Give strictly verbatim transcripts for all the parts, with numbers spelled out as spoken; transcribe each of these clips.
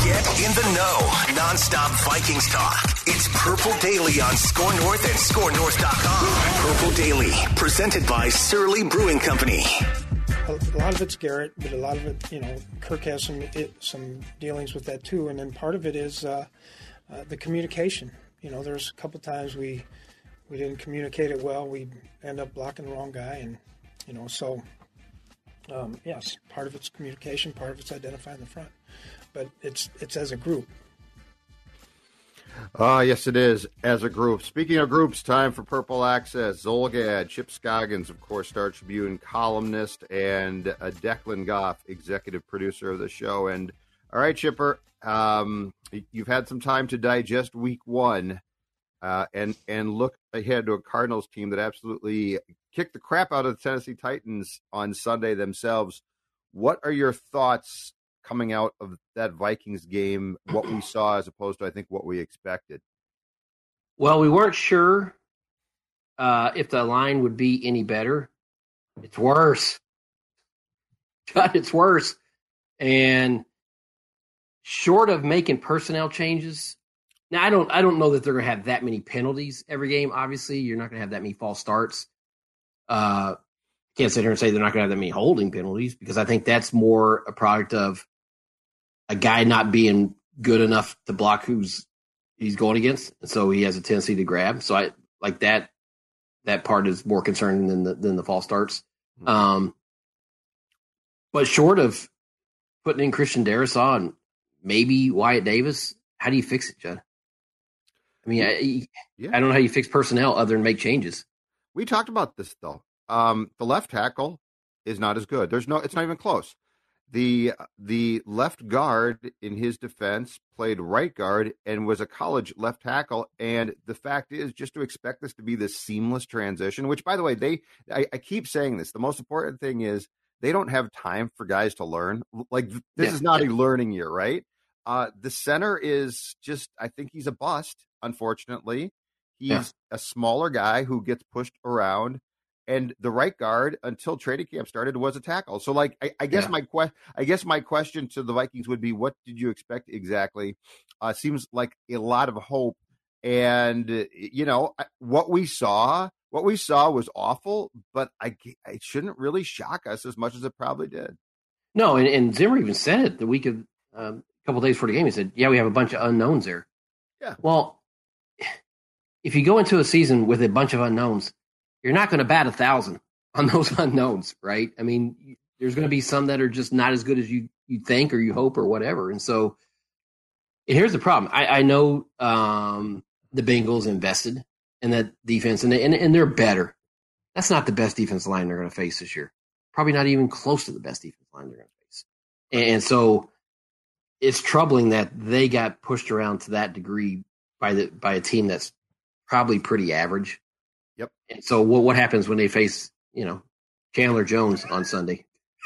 Get in the know. Non-stop Vikings talk. It's Purple Daily on Score North and score north dot com. Purple Daily, presented by Surly Brewing Company. A lot of it's Garrett, but a lot of it, you know, Kirk has some it, some dealings with that too. And then part of it is uh, uh, the communication. You know, there's a couple times we we didn't communicate it well. We end up blocking the wrong guy, and you know, so um, yes, part of it's communication, part of it's identifying the front, but it's it's as a group. Ah, uh, yes, it is, as a group. Speaking of groups, time for Purple Access. Zolgad, Chip Scoggins, of course, Star Tribune columnist, and uh, Declan Goff, executive producer of the show. And, all right, Chipper, um, you've had some time to digest week one uh, and, and look ahead to a Cardinals team that absolutely kicked the crap out of the Tennessee Titans on Sunday themselves. What are your thoughts coming out of that Vikings game, what we saw as opposed to, I think, what we expected? Well, we weren't sure uh, if the line would be any better. It's worse. God, it's worse. And short of making personnel changes, now I don't I don't know that they're going to have that many penalties every game. Obviously, you're not going to have that many false starts. Uh, can't sit here and say they're not going to have that many holding penalties, because I think that's more a product of a guy not being good enough to block who's he's going against, and so he has a tendency to grab. So I like that. That part is more concerning than the than the false starts. Mm-hmm. Um, but short of putting in Christian Darrisaw and maybe Wyatt Davis, how do you fix it, Judd? I mean, I, yeah. I don't know how you fix personnel other than make changes. We talked about this though. Um, the left tackle is not as good. There's no. It's not even close. The the left guard in his defense played right guard and was a college left tackle. And the fact is, just to expect this to be this seamless transition, which, by the way, they I, I keep saying this. The most important thing is they don't have time for guys to learn. Like, this yeah, is not yeah. a learning year, right? Uh, the center is just, I think he's a bust, unfortunately. He's yeah. a smaller guy who gets pushed around. And the right guard, until training camp started, was a tackle. So, like, I, I guess yeah. my que- I guess my question to the Vikings would be, what did you expect exactly? Uh, seems like a lot of hope, and uh, you know what we saw. What we saw was awful, but I it shouldn't really shock us as much as it probably did. No, and, and Zimmer even said it the week of um, a couple of days before the game. He said, "Yeah, we have a bunch of unknowns there." Yeah. Well, if you go into a season with a bunch of unknowns, you're not going to bat a thousand on those unknowns, right? I mean, there's going to be some that are just not as good as you you think or you hope or whatever. And so, and here's the problem. I, I know um, the Bengals invested in that defense, and, they, and and they're better. That's not the best defense line they're going to face this year. Probably not even close to the best defense line they're going to face. And so, it's troubling that they got pushed around to that degree by the by a team that's probably pretty average. Yep. And so what what happens when they face, you know, Chandler Jones on Sunday?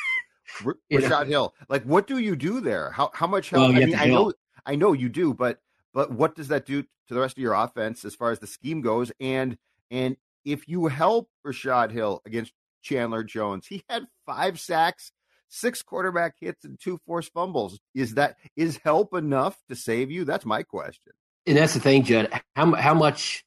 R- Rashad Hill. Like, what do you do there? How how much help? Well, I mean, I know I know you do, but but what does that do to the rest of your offense as far as the scheme goes? And and if you help Rashad Hill against Chandler Jones, he had five sacks, six quarterback hits, and two forced fumbles. Is that is help enough to save you? That's my question. And that's the thing, Judd. How how much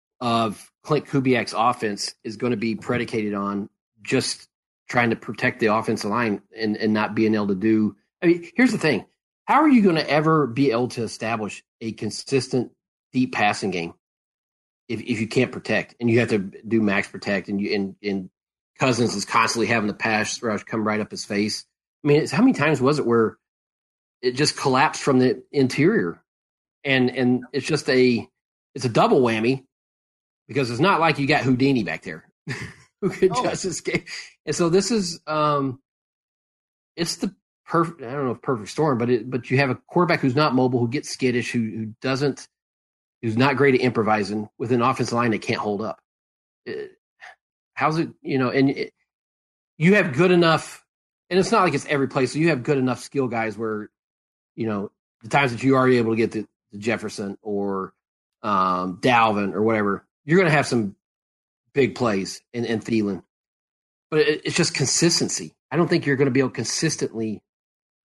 of Clint Kubiak's offense is going to be predicated on just trying to protect the offensive line and, and not being able to do – I mean, here's the thing. How are you going to ever be able to establish a consistent deep passing game if, if you can't protect and you have to do max protect and you and, and Cousins is constantly having the pass rush come right up his face? I mean, it's, how many times was it where it just collapsed from the interior? And and it's just a – it's a double whammy. Because it's not like you got Houdini back there who could oh. just escape. And so this is, um, it's the perfect, I don't know if perfect storm, but it, but you have a quarterback who's not mobile, who gets skittish, who, who doesn't, who's not great at improvising with an offensive line that can't hold up. It, how's it, you know, and it, you have good enough, and it's not like it's every place. So you have good enough skill guys where, you know, the times that you are able to get to, to Jefferson or um, Dalvin or whatever, you're going to have some big plays in, in Thielen. But it, it's just consistency. I don't think you're going to be able to consistently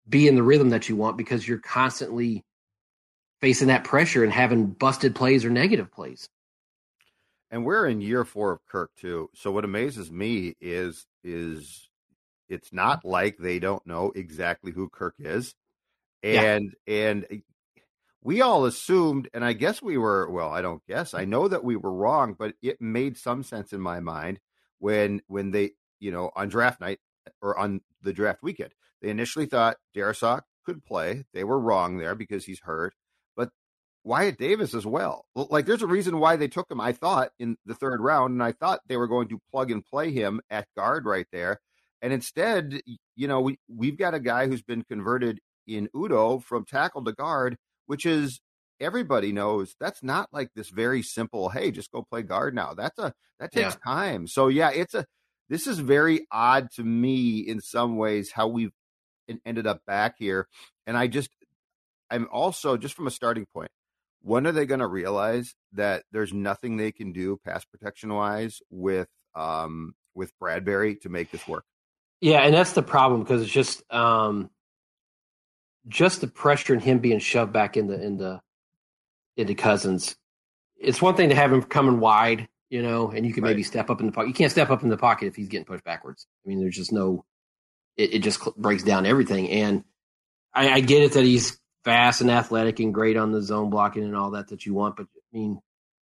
be in the rhythm that you want because you're constantly facing that pressure and having busted plays or negative plays. And we're in year four of Kirk too. So what amazes me is is it's not like they don't know exactly who Kirk is. And yeah. and we all assumed, and I guess we were, well, I don't guess, I know that we were wrong, but it made some sense in my mind when when they, you know, on draft night or on the draft weekend, they initially thought Darrisaw could play. They were wrong there because he's hurt. But Wyatt Davis as well. Like, there's a reason why they took him, I thought, in the third round, and I thought they were going to plug and play him at guard right there. And instead, you know, we, we've got a guy who's been converted in Udo from tackle to guard, which is, everybody knows that's not like this very simple, hey, just go play guard now. That's a, that takes yeah. time. So yeah, it's a, this is very odd to me in some ways how we've ended up back here. And I just, I'm also, just from a starting point, when are they going to realize that there's nothing they can do pass protection wise with, um, with Bradbury to make this work? Yeah. And that's the problem, because it's just, um, just the pressure and him being shoved back into, into, into Cousins. It's one thing to have him coming wide, you know, and you can right. maybe step up in the pocket. You can't step up in the pocket if he's getting pushed backwards. I mean, there's just no, it, it just breaks down everything. And I, I get it that he's fast and athletic and great on the zone blocking and all that that you want. But I mean,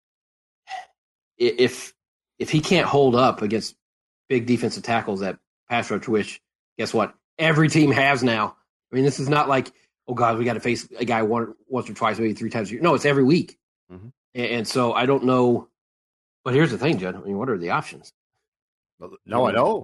if, if he can't hold up against big defensive tackles at pass rush, which guess what? Every team has now. I mean, this is not like, oh God, we got to face a guy one, once or twice, maybe three times a year. No, it's every week. Mm-hmm. And, and so I don't know. But here's the thing, Judd. I mean, what are the options? No, I know.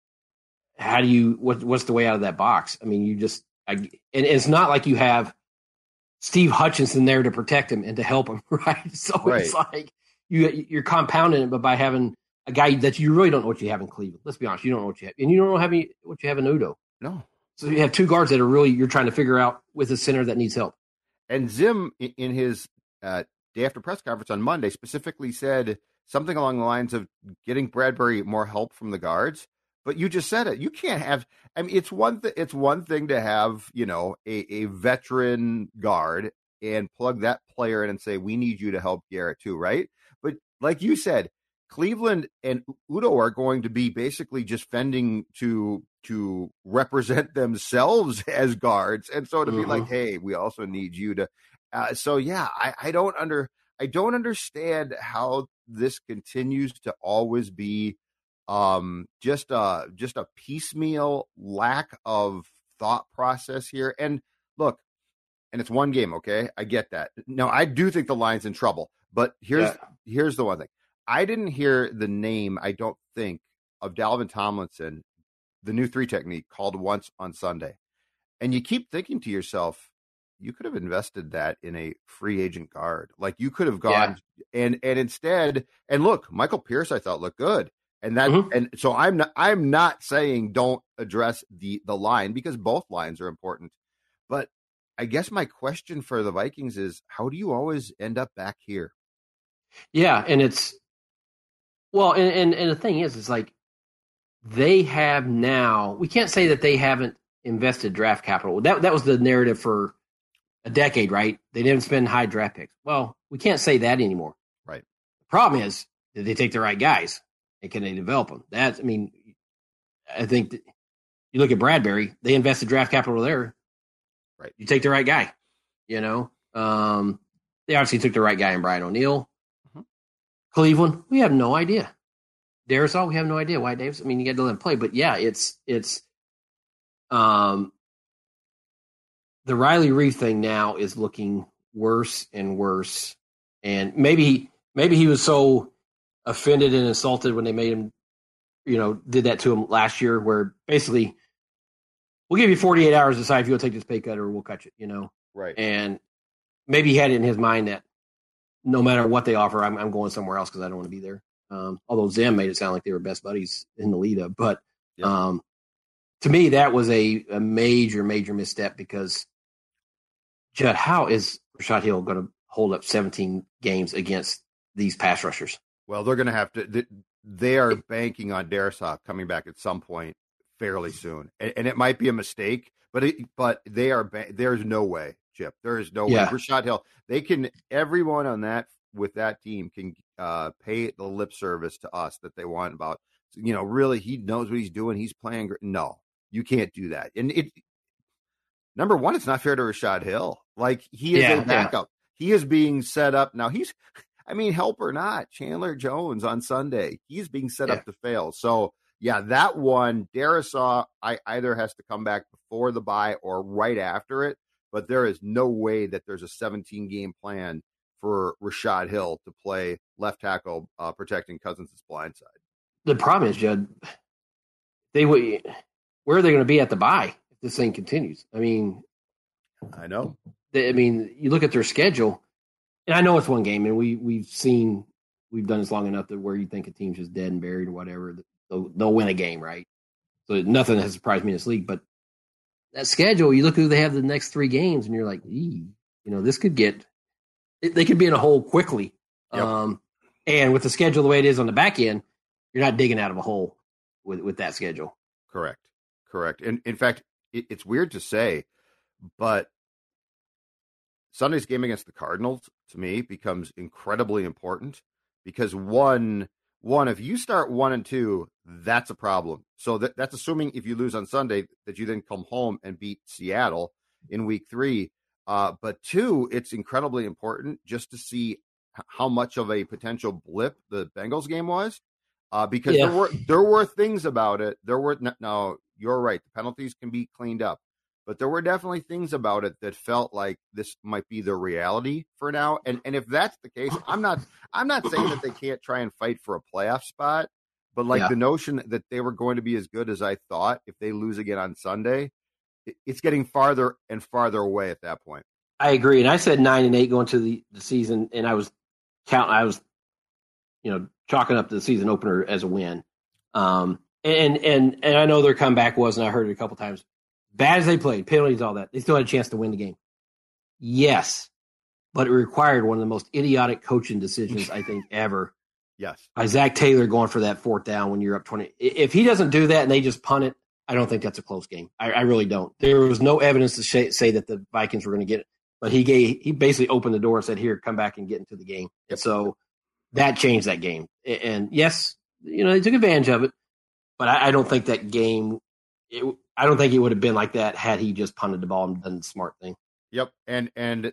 How do you, what, what's the way out of that box? I mean, you just, I, and it's not like you have Steve Hutchinson there to protect him and to help him, right? So right. it's like you, you're compounding it, but by having a guy that you really don't know what you have in Cleveland. Let's be honest. You don't know what you have. And you don't know have any, what you have in Udo. No. So you have two guards that are really, you're trying to figure out with a center that needs help. And Zim, in his uh, day after press conference on Monday, specifically said something along the lines of getting Bradbury more help from the guards. But you just said it. You can't have, I mean, it's one, th- it's one thing to have, you know, a, a veteran guard and plug that player in and say, we need you to help Garrett too, right? But like you said, Cleveland and Udo are going to be basically just fending to to represent themselves as guards, and so to mm-hmm. be like, hey, we also need you to. Uh, so yeah, I, I don't under I don't understand how this continues to always be um, just a just a piecemeal lack of thought process here. And look, and it's one game, okay? I get that. Now I do think the line's in trouble, but here's yeah. here's the one thing. I didn't hear the name, I don't think, of Dalvin Tomlinson, the new three technique, called once on Sunday. And you keep thinking to yourself, you could have invested that in a free agent guard. Like, you could have gone yeah. and and instead, and look, Michael Pierce, I thought, looked good. And that mm-hmm. and so I'm not I'm not saying don't address the the line, because both lines are important. But I guess my question for the Vikings is, how do you always end up back here? Yeah, and it's Well, and, and, and the thing is, it's like they have now, we can't say that they haven't invested draft capital. That that was the narrative for a decade, right? They didn't spend high draft picks. Well, we can't say that anymore. Right. The problem is, did they take the right guys? And can they develop them? That's, I mean, I think that you look at Bradbury, they invested draft capital there. Right. You take the right guy, you know? Um, they obviously took the right guy in Brian O'Neill. Cleveland, we have no idea. Darrisaw, we have no idea. Wyatt Davis, I mean, you got to let him play. But yeah, it's it's um the Riley Reef thing now is looking worse and worse. And maybe maybe he was so offended and insulted when they made him, you know, did that to him last year, where basically we'll give you forty-eight hours to decide if you'll take this pay cut or we'll cut you, you know. Right. And maybe he had it in his mind that no matter what they offer, I'm, I'm going somewhere else because I don't want to be there. Um, although Zim made it sound like they were best buddies in the lead up. But yeah. um, to me, that was a, a major, major misstep, because, Judd, how is Rashad Hill going to hold up seventeen games against these pass rushers? Well, they're going to have to – they are banking on Darrisaw coming back at some point fairly soon, and, and it might be a mistake, but it, but they are. There's no way, Chip. There is no yeah. way. Rashad Hill. They can. Everyone on that with that team can uh, pay the lip service to us that they want about. You know, really, he knows what he's doing. He's playing. No, you can't do that. And it. Number one, it's not fair to Rashad Hill. Like he is yeah, a backup. Yeah. He is being set up now. He's. I mean, help or not, Chandler Jones on Sunday. He's being set yeah. up to fail. So. Yeah, that one, Darrisaw, I either has to come back before the bye or right after it, but there is no way that there's a seventeen-game plan for Rashad Hill to play left tackle uh, protecting Cousins' blind side. The problem is, Judd, they where are they going to be at the bye if this thing continues? I mean, I know. They, I mean, you look at their schedule, and I know it's one game, and we we've seen we've done this long enough that where you think a team's just dead and buried or whatever. They'll, they'll win a game, right? So nothing has surprised me in this league. But that schedule, you look who they have the next three games, and you're like, you know, this could get – they could be in a hole quickly. Yep. Um, and with the schedule the way it is on the back end, you're not digging out of a hole with, with that schedule. Correct. Correct. And, in fact, it, it's weird to say, but Sunday's game against the Cardinals, to me, becomes incredibly important because, one – One, if you start one and two, that's a problem. So that, that's assuming if you lose on Sunday that you then come home and beat Seattle in week three. Uh, but two, it's incredibly important just to see how much of a potential blip the Bengals game was, uh, because yeah. there were there were things about it. There were no, you're right. The penalties can be cleaned up, but there were definitely things about it that felt like this might be the reality for now. And and if that's the case, I'm not I'm not saying that they can't try and fight for a playoff spot, but like yeah. the notion that they were going to be as good as I thought if they lose again on Sunday, it's getting farther and farther away at that point. I agree. And I said nine and eight going to the, the season, and I was counting, I was, you know, chalking up the season opener as a win. Um, and, and, and I know their comeback was, and I heard it a couple times, bad as they played, penalties, all that, they still had a chance to win the game. Yes. But it required one of the most idiotic coaching decisions, I think, ever. Yes. By Zach Taylor going for that fourth down when you're up twenty. If he doesn't do that and they just punt it, I don't think that's a close game. I, I really don't. There was no evidence to sh- say that the Vikings were going to get it. But he gave, he basically opened the door and said, here, come back and get into the game. And so that changed that game. And yes, you know, they took advantage of it. But I, I don't think that game, it, I don't think it would have been like that had he just punted the ball and done the smart thing. Yep. And, and,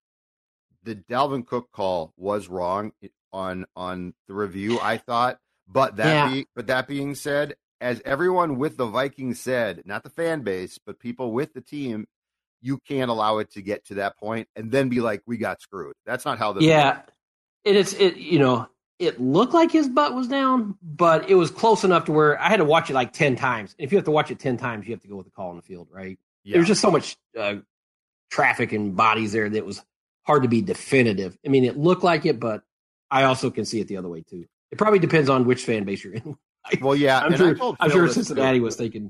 the Dalvin Cook call was wrong on on the review, I thought. But that yeah. be, but that being said, as everyone with the Vikings said, not the fan base, but people with the team, you can't allow it to get to that point and then be like, we got screwed. That's not how this Yeah. works. And it's it you know, it looked like his butt was down, but it was close enough to where I had to watch it like ten times. If you have to watch it ten times, you have to go with the call on the field, right? Yeah. There's just so much uh, traffic and bodies there that it was hard to be definitive. I mean, it looked like it, but I also can see it the other way too. It probably depends on which fan base you're in. Well, yeah, I'm and sure. I'm sure Cincinnati too. was thinking.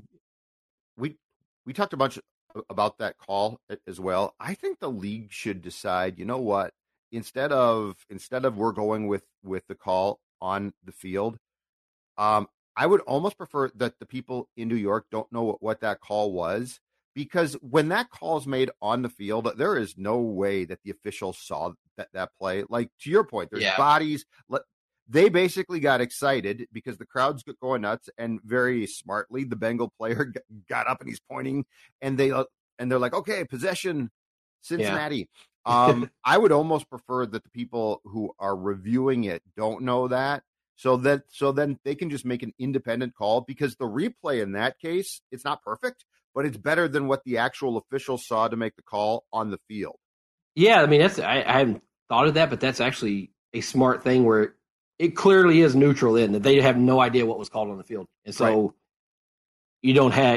We we talked a bunch about that call as well. I think the league should decide. You know what? Instead of instead of we're going with with the call on the field, um, I would almost prefer that the people in New York don't know what, what that call was. Because when that call is made on the field, there is no way that the officials saw that, that play. Like, to your point, there's yeah. bodies. They basically got excited because the crowd's going nuts, and very smartly, the Bengal player got up and he's pointing, and, they, and they're like, okay, possession, Cincinnati. Yeah. um, I would almost prefer that the people who are reviewing it don't know that. So that so then they can just make an independent call, because the replay in that case, it's not perfect, but it's better than what the actual officials saw to make the call on the field. Yeah, I mean, that's I, I haven't thought of that, but that's actually a smart thing where it clearly is neutral in that they have no idea what was called on the field. And so right. you don't have,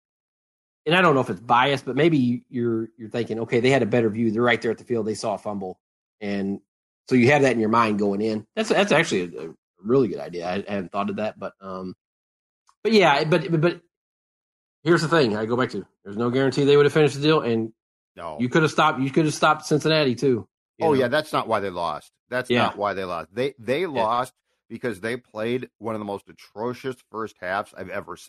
and I don't know if it's biased, but maybe you're you're thinking, okay, they had a better view. They're right there at the field. They saw a fumble. And so you have that in your mind going in. That's that's actually a, a really good idea. I, I hadn't thought of that, but um, but yeah, but but here's the thing. I go back to there's no guarantee they would have finished the deal, and no, you could have stopped. You could have stopped Cincinnati too. Oh know? yeah, that's not why they lost. That's yeah. not why they lost. They they lost yeah. because they played one of the most atrocious first halves I've ever seen.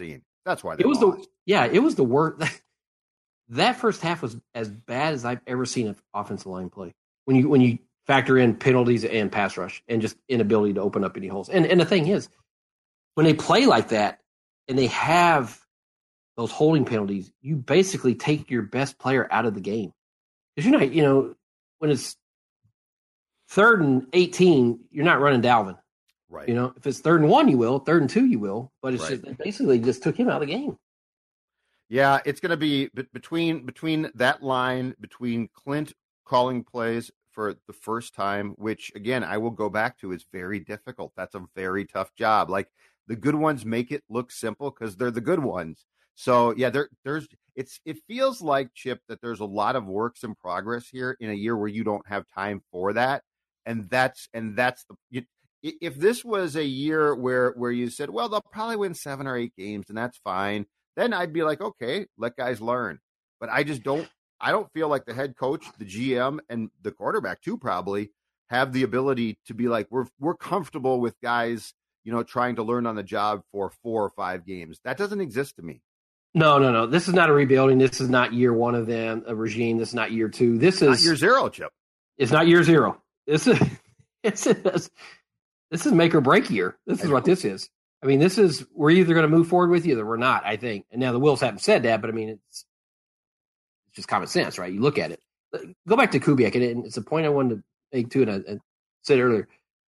That's why they it was lost. the yeah, it was the worst. That first half was as bad as I've ever seen an offensive line play. When you when you factor in penalties and pass rush and just inability to open up any holes. And and the thing is, when they play like that and they have those holding penalties, you basically take your best player out of the game. Because you're not, you know, when it's third and eighteen, you're not running Dalvin. Right. You know, if it's third and one, you will. Third and two, you will. But it's Right. just basically just took him out of the game. Yeah, it's going to be b- between between that line, between Clint calling plays for the first time, which, again, I will go back to, is very difficult. That's a very tough job. Like, the good ones make it look simple because they're the good ones. So, yeah, there, there's it's it feels like, Chip, that there's a lot of works in progress here in a year where you don't have time for that. And that's and that's the you, if this was a year where where you said, well, they'll probably win seven or eight games, and that's fine, then I'd be like, okay, let guys learn. But I just don't I don't feel like the head coach, the G M, and the quarterback too probably have the ability to be like, we're we're comfortable with guys, you know, trying to learn on the job for four or five games. That doesn't exist to me. No, no, no. This is not a rebuilding. This is not year one of them, a regime. This is not year two. This is Not year zero, Chip. It's not year zero. This is it's this is make or break year. This is what this is. I mean, this is we're either going to move forward with you or we're not, I think. And now the Wills haven't said that, but I mean, it's it's just common sense, right? You look at it. Go back to Kubiak, and it's a point I wanted to make too, and I, I said earlier.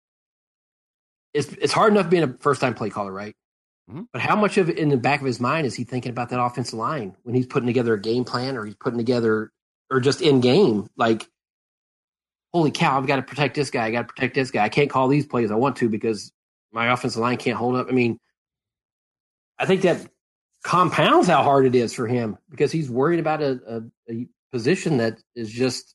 It's it's hard enough being a first time play caller, right? Mm-hmm. But how much of it in the back of his mind is he thinking about that offensive line when he's putting together a game plan, or he's putting together, or just in game, like, holy cow, I've got to protect this guy. I got to protect this guy. I can't call these plays I want to because my offensive line can't hold up. I mean, I think that compounds how hard it is for him because he's worried about a, a, a position that is just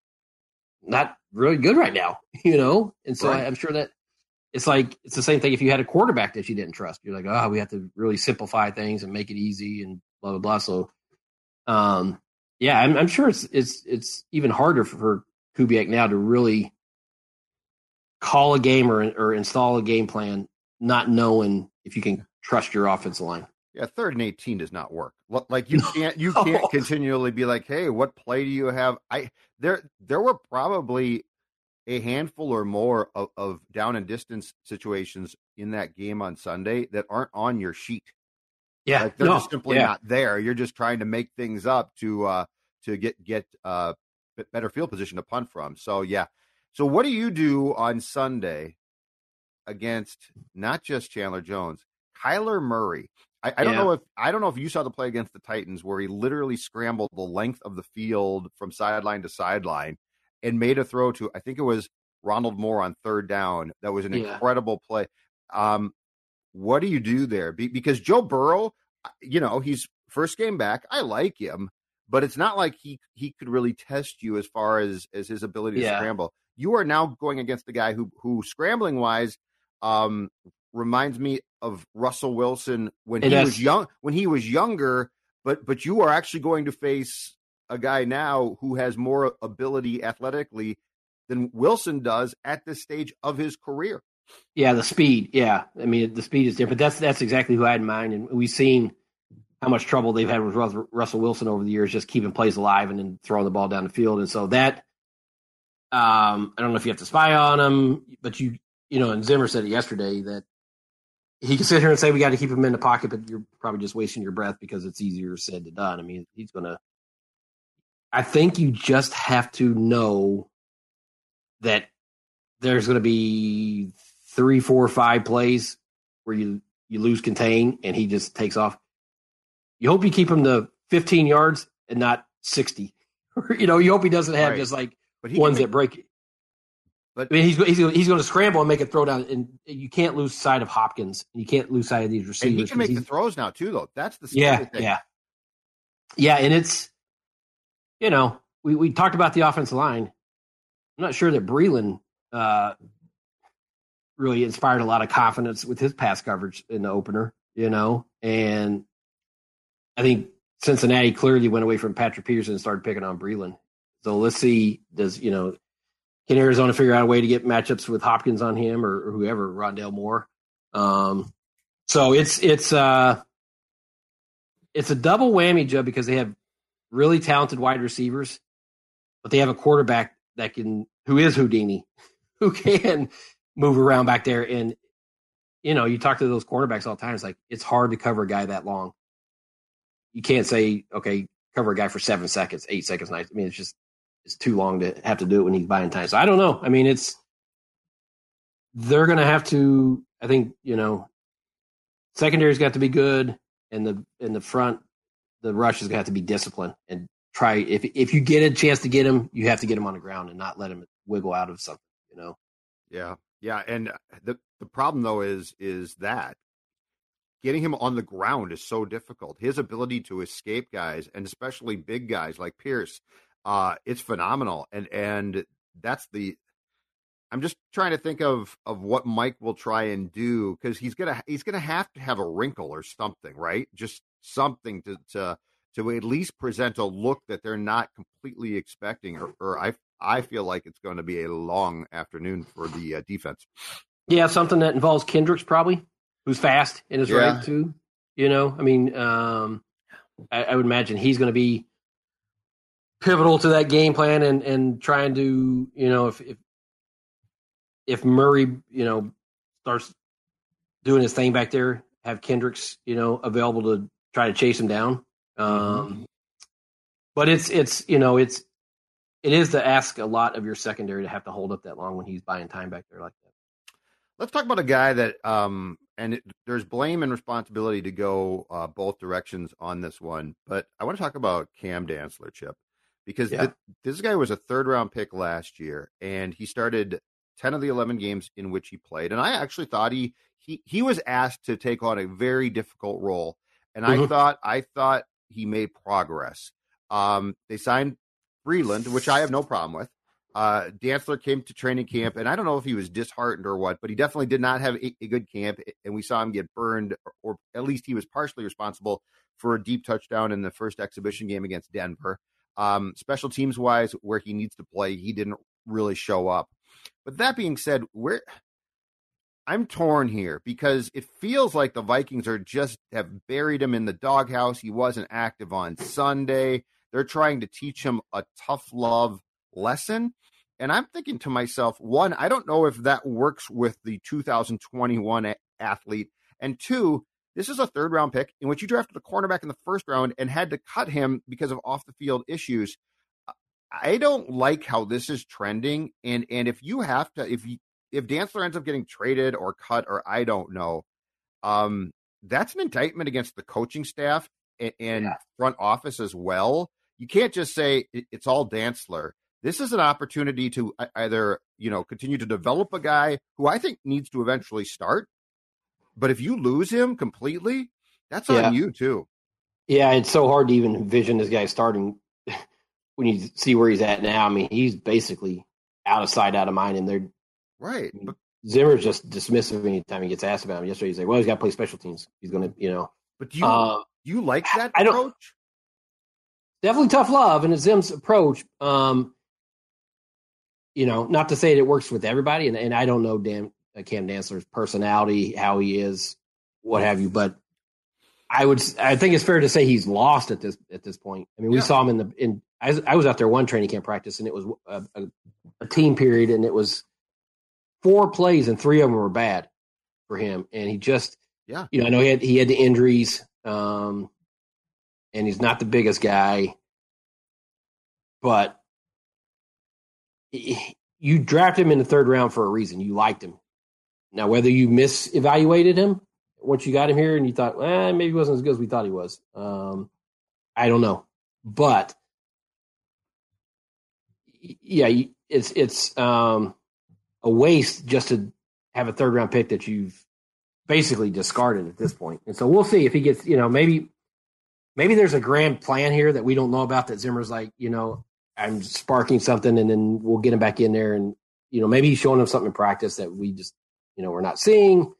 not really good right now, you know? And so right. I, I'm sure that it's like, it's the same thing if you had a quarterback that you didn't trust. You're like, oh, we have to really simplify things and make it easy and blah, blah, blah. So, um, yeah, I'm, I'm sure it's, it's, it's even harder for, for Kubiak now to really call a game or, or install a game plan, not knowing if you can trust your offensive line. Yeah, third and eighteen does not work. Like you can't you can't continually be like, hey, what play do you have? I there there were probably a handful or more of, of down and distance situations in that game on Sunday that aren't on your sheet. Yeah, like they're no, just simply yeah. not there. You're just trying to make things up to uh, to get get uh, better field position to punt from. So yeah. So what do you do on Sunday against not just Chandler Jones, Kyler Murray? I, I don't yeah. know if I don't know if you saw the play against the Titans where he literally scrambled the length of the field from sideline to sideline and made a throw to, I think it was Ronald Moore on third down. That was an yeah. incredible play. Um, what do you do there? Be, because Joe Burrow, you know, he's first game back. I like him, but it's not like he he could really test you as far as as his ability to yeah. scramble. You are now going against the guy who who scrambling wise um, reminds me of Russell Wilson when it he is. was young when he was younger, but but you are actually going to face a guy now who has more ability athletically than Wilson does at this stage of his career. Yeah, the speed. Yeah, I mean the speed is different. That's that's exactly who I had in mind, and we've seen how much trouble they've had with Russell Wilson over the years, just keeping plays alive and then throwing the ball down the field. And so that, um, I don't know if you have to spy on him, but you you know, and Zimmer said it yesterday that he can sit here and say we got to keep him in the pocket, but you're probably just wasting your breath because it's easier said than done. I mean, he's going to – I think you just have to know that there's going to be three, four, five plays where you, you lose contain and he just takes off. You hope you keep him to fifteen yards and not sixty. you know, you hope he doesn't have right. just like ones make, that break it. But I mean, he's he's he's going to scramble and make a throw down, and you can't lose sight of Hopkins. You can't lose sight of these receivers. And he can make the throws now too, though. That's the yeah, thing. yeah, yeah. And it's you know we, we talked about the offensive line. I'm not sure that Breeland uh, really inspired a lot of confidence with his pass coverage in the opener. You know, and I think Cincinnati clearly went away from Patrick Peterson and started picking on Breeland. So let's see, does you know. Can Arizona figure out a way to get matchups with Hopkins on him or, or whoever, Rondale Moore? Um, so it's it's uh, it's a double whammy, Joe, because they have really talented wide receivers, but they have a quarterback that can, who is Houdini, who can move around back there. And, you know, you talk to those quarterbacks all the time. It's like, it's hard to cover a guy that long. You can't say, okay, cover a guy for seven seconds, eight seconds. I mean, it's just, it's too long to have to do it when he's buying time. So I don't know. I mean, it's, they're going to have to, I think, you know, secondary's got to be good, and the, in the front, the rush is going to have to be disciplined and try. If, if you get a chance to get him, you have to get him on the ground and not let him wiggle out of something, you know? Yeah. Yeah. And the, the problem though is, is that getting him on the ground is so difficult. His ability to escape guys, and especially big guys like Pierce, uh, it's phenomenal. And, and that's the, I'm just trying to think of, of what Mike will try and do, because he's gonna he's gonna have to have a wrinkle or something, right? Just something to to to at least present a look that they're not completely expecting. Or, or I I feel like it's going to be a long afternoon for the uh, defense. Yeah, something that involves Kendricks probably, who's fast and is Yeah. right too. You know, I mean, um, I, I would imagine he's going to be pivotal to that game plan and and trying to, you know, if if. If Murray, you know, starts doing his thing back there, have Kendricks, you know, available to try to chase him down. Um, mm-hmm. But it's, it's, you know, it's, it is to ask a lot of your secondary to have to hold up that long when he's buying time back there like that. Let's talk about a guy that, um, and it, there's blame and responsibility to go uh, both directions on this one, but I want to talk about Cam Dantzler, Chip, because Yeah. th- this guy was a third round pick last year, and he started ten of the eleven games in which he played. And I actually thought he, he, he was asked to take on a very difficult role. And mm-hmm. I thought, I thought he made progress. Um, they signed Freeland, which I have no problem with. Uh, Dantzler came to training camp, and I don't know if he was disheartened or what, but he definitely did not have a, a good camp. And we saw him get burned, or, or at least he was partially responsible for a deep touchdown in the first exhibition game against Denver. Um, special teams wise, where he needs to play, he didn't really show up. But that being said, we're I'm torn here because it feels like the Vikings are just have buried him in the doghouse. He wasn't active on Sunday. They're trying to teach him a tough love lesson. And I'm thinking to myself, one, I don't know if that works with the two thousand twenty-one athlete. And two, this is a third round pick in which you drafted a cornerback in the first round and had to cut him because of off the field issues. I don't like how this is trending, and and if you have to, if you, if Dantzler ends up getting traded or cut, or I don't know, um, that's an indictment against the coaching staff and, and yeah. front office as well. You can't just say it, it's all Dantzler. This is an opportunity to either, you know, continue to develop a guy who I think needs to eventually start, but if you lose him completely, that's yeah. on you too. Yeah, it's so hard to even envision this guy starting. When you see where he's at now, I mean, he's basically out of sight, out of mind, and they're right. I mean, Zimmer's just dismissive anytime he gets asked about him. Yesterday, he's like, "Well, he's got to play special teams. He's going to, you know." But do you uh, you like that I, I approach? Don't, definitely tough love, and it's Zim's approach. Um, you know, not to say that it works with everybody, and, and I don't know Dan, uh, Cam Dantzler's personality, how he is, what have you, but I would, I think it's fair to say he's lost at this at this point. I mean, we yeah. saw him in the in. I, I was out there one training camp practice, and it was a, a, a team period, and it was four plays, and three of them were bad for him. And he just, yeah, you know, I know he had he had the injuries, um, and he's not the biggest guy, but he, you drafted him in the third round for a reason. You liked him. Now, whether you misevaluated him once you got him here and you thought, eh, maybe he wasn't as good as we thought he was, um, I don't know, but. Yeah, it's it's um, a waste just to have a third round pick that you've basically discarded at this point. And so we'll see if he gets, you know, maybe maybe there's a grand plan here that we don't know about that Zimmer's like, you know, I'm sparking something and then we'll get him back in there and, you know, maybe he's showing him something in practice that we just, you know, we're not seeing.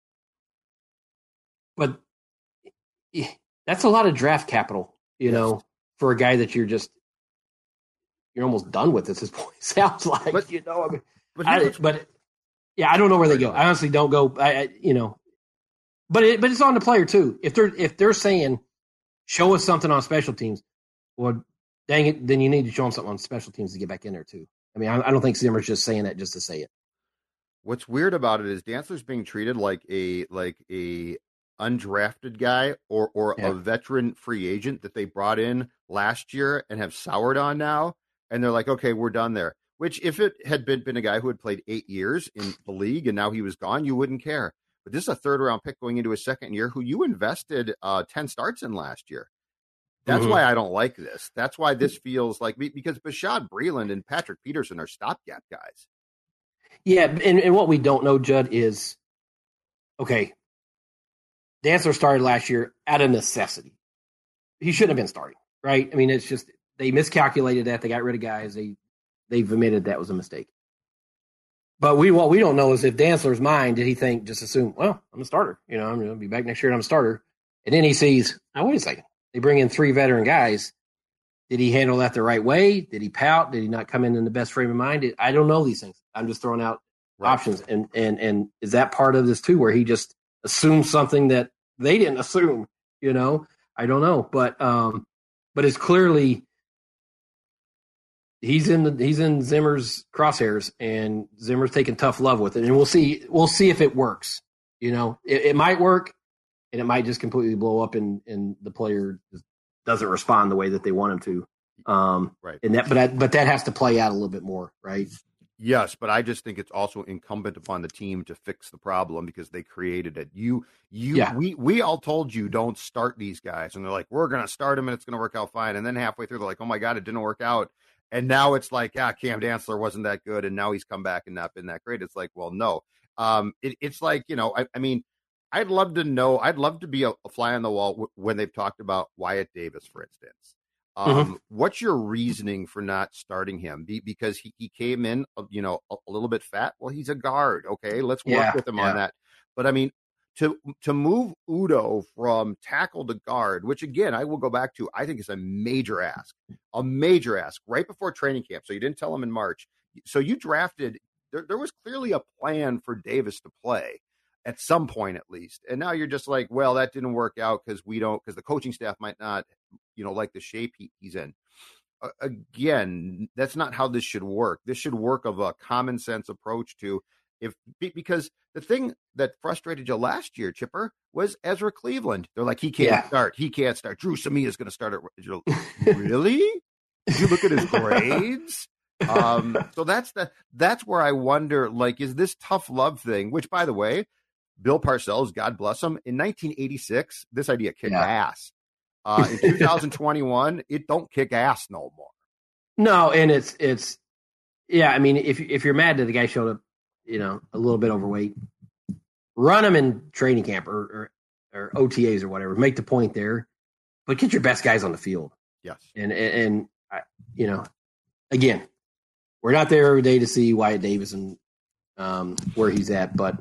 But that's a lot of draft capital, you yes. know, for a guy that you're just, you're almost done with at this point. Sounds like, but, you know, I mean, but, I, but yeah, I don't know where they go. I honestly don't go. I, I you know, but it, but it's on the player too. If they're if they're saying show us something on special teams. Well, dang it, then you need to show them something on special teams to get back in there too. I mean, I, I don't think Zimmer's just saying that just to say it. What's weird about it is Dantzler's being treated like a like a undrafted guy or or yeah. a veteran free agent that they brought in last year and have soured on now, and they're like, okay, we're done there. Which, if it had been, been a guy who had played eight years in the league and now he was gone, you wouldn't care. But this is a third-round pick going into his second year who you invested uh, ten starts in last year. That's mm-hmm. why I don't like this. That's why this feels like – because Bashaud Breeland and Patrick Peterson are stopgap guys. Yeah, and, and what we don't know, Judd, is, okay, Dantzler started last year out of necessity. He shouldn't have been starting, right? I mean, it's just they miscalculated that. They got rid of guys. They – They've admitted that was a mistake. But we what we don't know is if Dantzler's mind, did he think, just assume, well, I'm a starter. You know, I'm going to be back next year and I'm a starter. And then he sees, oh, wait a second. They bring in three veteran guys. Did he handle that the right way? Did he pout? Did he not come in in the best frame of mind? I don't know these things. I'm just throwing out right. options. And, and, and is that part of this too, where he just assumes something that they didn't assume? You know, I don't know. But, um, but it's clearly – He's in the he's in Zimmer's crosshairs, and Zimmer's taking tough love with it, and we'll see we'll see if it works. You know, it, it might work, and it might just completely blow up, and, and the player doesn't respond the way that they want him to. Um, right. And that, but I, but that has to play out a little bit more, right? Yes, but I just think it's also incumbent upon the team to fix the problem because they created it. You, you, yeah. we, we all told you don't start these guys, and they're like, we're going to start them, and it's going to work out fine. And then halfway through, they're like, oh my god, it didn't work out. And now it's like, yeah, Cam Dantzler wasn't that good, and now he's come back and not been that great. It's like, well, no. Um, it, it's like, you know, I, I mean, I'd love to know, I'd love to be a, a fly on the wall w- when they've talked about Wyatt Davis, for instance. Um, mm-hmm. What's your reasoning for not starting him? Be, because he, he came in, you know, a, a little bit fat. Well, he's a guard. Okay, let's work yeah, with him yeah. on that. But I mean, to to move Udo from tackle to guard, which again, I will go back to, I think is a major ask, a major ask right before training camp. So you didn't tell him in March. So you drafted, there, there was clearly a plan for Davis to play at some point at least. And now you're just like, well, that didn't work out because we don't, because the coaching staff might not, you know, like the shape he, he's in. Uh, again, that's not how this should work. This should work of a common sense approach to, if because the thing that frustrated you last year, Chipper, was Ezra Cleveland. They're like, he can't yeah. start. He can't start. Drew Samia is going to start it. Really? Did you look at his grades? um, so that's the that's where I wonder, like, is this tough love thing? Which, by the way, Bill Parcells, God bless him, in nineteen eighty-six, this idea kicked yeah. ass. Uh, in two thousand twenty-one, it don't kick ass no more. No, and it's it's yeah. I mean, if if you're mad that the guy showed up, you know, a little bit overweight, run him in training camp or, or, or O T As or whatever. Make the point there, but get your best guys on the field. Yes. And, and, and I, you know, again, we're not there every day to see Wyatt Davis and um, where he's at, but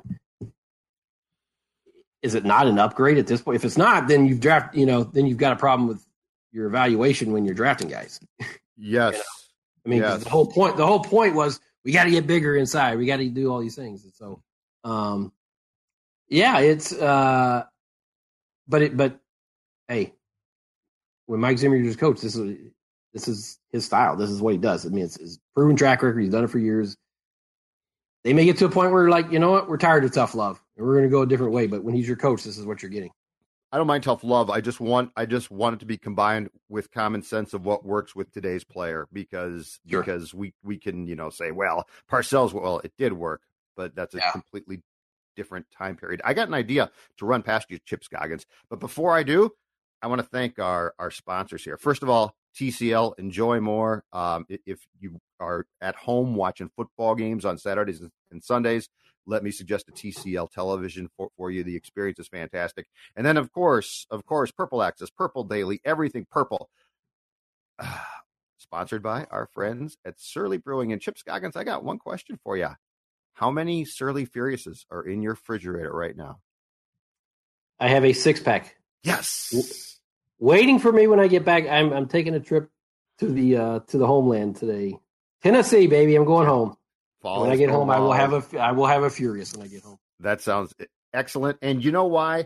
is it not an upgrade at this point? If it's not, then you've draft, you know, then you've got a problem with your evaluation when you're drafting guys. Yes. You know? I mean, yes. the whole point, the whole point was, we got to get bigger inside. We got to do all these things. And so, um, yeah, it's, uh, but it, but hey, when Mike Zimmer is coach, this is, this is his style. This is what he does. I mean, it's his proven track record. He's done it for years. They may get to a point where, like, you know what, we're tired of tough love and we're going to go a different way. But when he's your coach, this is what you're getting. I don't mind tough love. I just want I just want it to be combined with common sense of what works with today's player because sure. because we, we can, you know, say, well, Parcells, well, it did work, but that's a yeah. completely different time period. I got an idea to run past you, Chip Scoggins. But before I do, I want to thank our, our sponsors here. First of all, T C L, enjoy more. Um, if you are at home watching football games on Saturdays and Sundays, let me suggest a T C L television for, for you. The experience is fantastic. And then, of course, of course, Purple Access, Purple Daily, everything purple. Uh, sponsored by our friends at Surly Brewing. And Chip Scoggins, I got one question for you. How many Surly Furiouses are in your refrigerator right now? I have a six-pack. Yes. W- waiting for me when I get back. I'm I'm taking a trip to the uh, to the homeland today. Tennessee, baby. I'm going home. Falls when I get home, I will have a I will have a Furious when I get home. That sounds excellent. And you know why?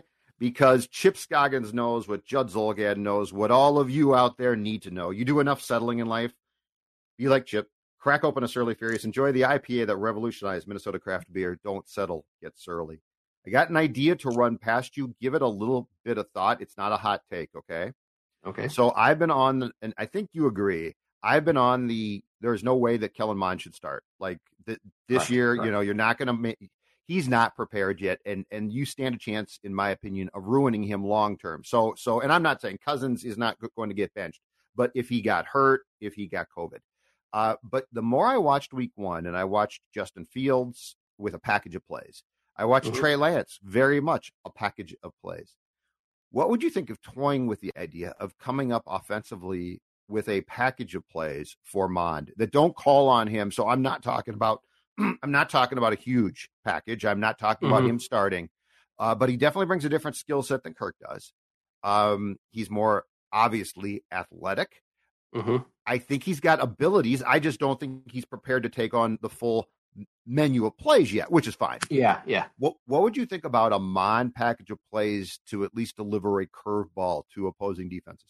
because Chip Scoggins knows what Judd Zolgad knows, what all of you out there need to know. You do enough settling in life, be like Chip, crack open a Surly Furious, enjoy the I P A that revolutionized Minnesota craft beer. Don't settle, get surly. I got an idea to run past you. Give it a little bit of thought. It's not a hot take, okay? Okay. So I've been on, the, and I think you agree, I've been on the, there's no way that Kellen Mond should start. Like th- this Right, year, right. you know, you're not going to make, he's not prepared yet. And, and you stand a chance, in my opinion, of ruining him long-term. So, so, and I'm not saying Cousins is not going to get benched, but if he got hurt, if he got COVID. Uh, but the more I watched week one, and I watched Justin Fields with a package of plays, I watched Mhm. Trey Lance very much a package of plays. What would you think of toying with the idea of coming up offensively with a package of plays for Mond that don't call on him? So I'm not talking about, I'm not talking about a huge package. I'm not talking about Mhm. him starting, uh, but he definitely brings a different skill set than Kirk does. Um, he's more obviously athletic. Mm-hmm. I think he's got abilities. I just don't think he's prepared to take on the full menu of plays yet, which is fine. Yeah, yeah. What what would you think about a Mond package of plays to at least deliver a curveball to opposing defenses?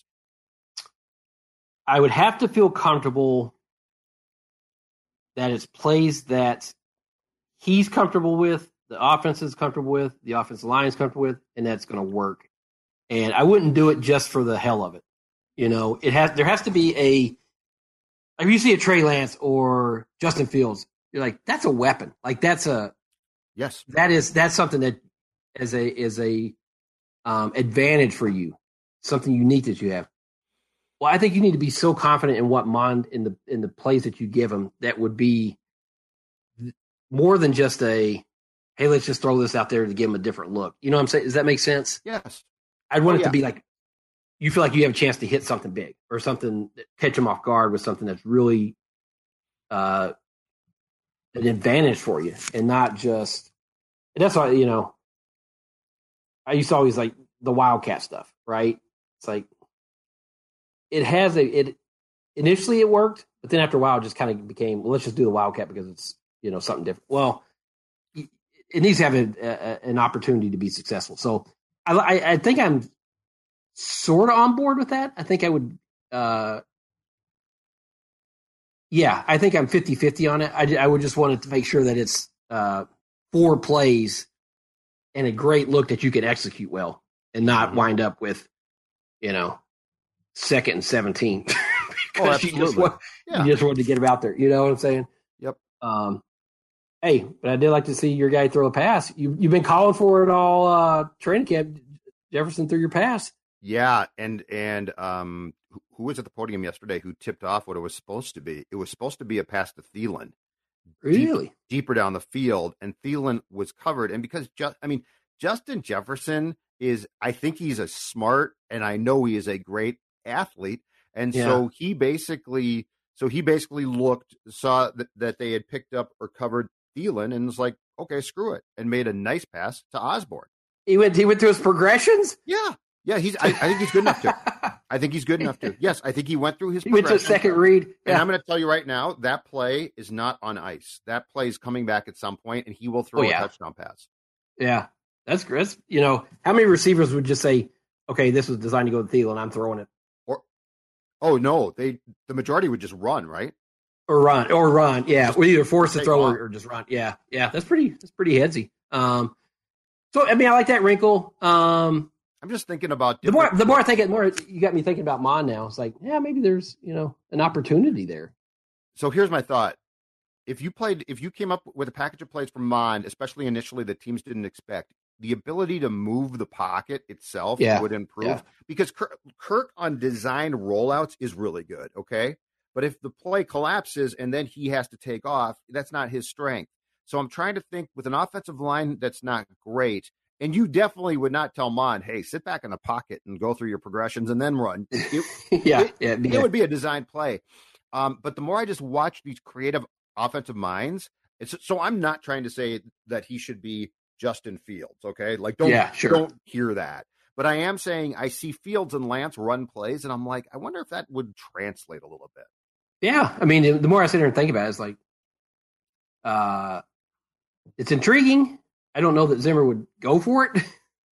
I would have to feel comfortable that it's plays that he's comfortable with, the offense is comfortable with, the offensive line is comfortable with, and that's going to work. And I wouldn't do it just for the hell of it. You know, it has there has to be a if you see a Trey Lance or Justin Fields, you're like, that's a weapon. Like that's a Yes. that is that's something that is a is a um, advantage for you, something unique that you have. Well, I think you need to be so confident in what Mond in the in the plays that you give him that would be more than just a hey, let's just throw this out there to give him a different look. You know what I'm saying? Does that make sense? Yes. I'd want Oh, it yeah. to be like you feel like you have a chance to hit something big or something, catch him off guard with something that's really uh, an advantage for you, and not just. And that's why, you know, I used to always like the Wildcat stuff, right? It's like it has a it initially it worked, but then after a while, it just kind of became well, let's just do the Wildcat because it's you know something different. Well, it needs to have a, a, an opportunity to be successful. So I, I, I think I'm sort of on board with that. I think I would, uh, yeah, I think I'm fifty-fifty on it. I, I would just want to make sure that it's uh, four plays and a great look that you can execute well and not Mhm. wind up with, you know, second and seventeen. Oh, Because you just, absolutely. want, Yeah. you just wanted to get him out there. You know what I'm saying? Yep. Um, hey, but I did like to see your guy throw a pass. You, you've been calling for it all uh, training camp. Jefferson threw your pass. Yeah, and and um, who, who was at the podium yesterday who tipped off what it was supposed to be? It was supposed to be a pass to Thielen, Really? deep, deeper down the field, and Thielen was covered. And because just, I mean, Justin Jefferson is, I think he's a smart, and I know he is a great athlete, and Yeah. so he basically, so he basically looked, saw that, that they had picked up or covered Thielen, and was like, okay, screw it, and made a nice pass to Osborne. He went. He went through his progressions. Yeah, yeah, he's. I, I think he's good enough to. I think he's good enough to. Yes, I think he went through his. He went to a progression. second read. And Yeah. I'm going to tell you right now, that play is not on ice. That play is coming back at some point, and he will throw Oh, yeah. a touchdown pass. Yeah. That's great. You know, how many receivers would just say, "Okay, this was designed to go to Thielen. I'm throwing it." Oh no, they the majority would just run, right? Or run, or run, yeah. Just We either force to take throw off. or, or just run, yeah, yeah. That's pretty, that's pretty headsy. Um, so I mean, I like that wrinkle. Um, I'm just thinking about the more, different- the more I think it, more you got me thinking about Mon now. It's like, yeah, maybe there's you know an opportunity there. So here's my thought: if you played, if you came up with a package of plays from Mond, especially initially that teams didn't expect, the ability to move the pocket itself Yeah, would improve yeah. because Kirk, Kirk on designed rollouts is really good. Okay. But if the play collapses and then he has to take off, that's not his strength. So I'm trying to think with an offensive line that's not great. And you definitely would not tell Mond, hey, sit back in the pocket and go through your progressions and then run. It, yeah, it- yeah, it would be a designed play. Um, but the more I just watch these creative offensive minds, it's so I'm not trying to say that he should be Justin Fields, okay? Like don't Yeah, sure. don't hear that. But I am saying I see Fields and Lance run plays, and I'm like, I wonder if that would translate a little bit. yeah. I mean, the more I sit here and think about it, it's like, uh, it's intriguing. I don't know that Zimmer would go for it.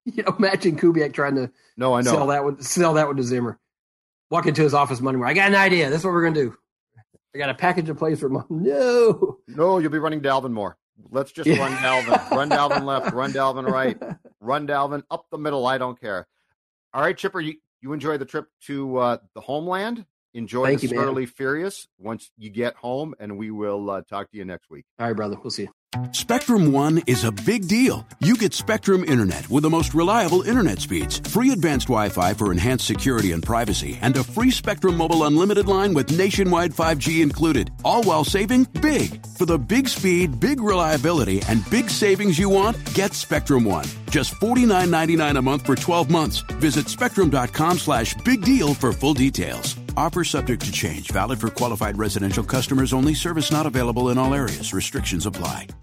You know, imagine Kubiak trying to no, I know. sell that one, sell that one to Zimmer. Walk into his office Monday morning. I got an idea. This is what we're going to do. I got a package of plays for Monday. No. No, you'll be running Dalvin more. Let's just run Dalvin. Run Dalvin left, run Dalvin right, run Dalvin up the middle. I don't care. All right, Chipper, you, you enjoy the trip to uh, the homeland. Enjoy Thank the you, Surly Furious once you get home, and we will uh, talk to you next week. All right, brother. We'll see you. Spectrum One is a big deal. You get Spectrum Internet with the most reliable internet speeds, free advanced Wi-Fi for enhanced security and privacy, and a free Spectrum Mobile Unlimited line with nationwide five G included, all while saving big. For the big speed, big reliability, and big savings you want, get Spectrum One. Just forty-nine ninety-nine a month for twelve months. Visit spectrum.com slash big deal for full details. Offer subject to change. Valid for qualified residential customers only. Service not available in all areas. Restrictions apply.